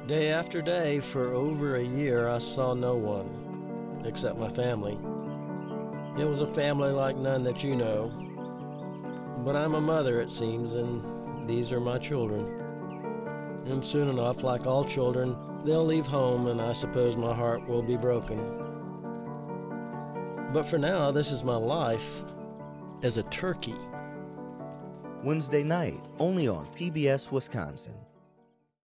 Day after day, for over a year, I saw no one, except my family. It was a family like none that you know. But I'm a mother, it seems, and these are my children. And soon enough, like all children, they'll leave home, and I suppose my heart will be broken. But for now, this is my life as a turkey. Wednesday night, only on PBS Wisconsin.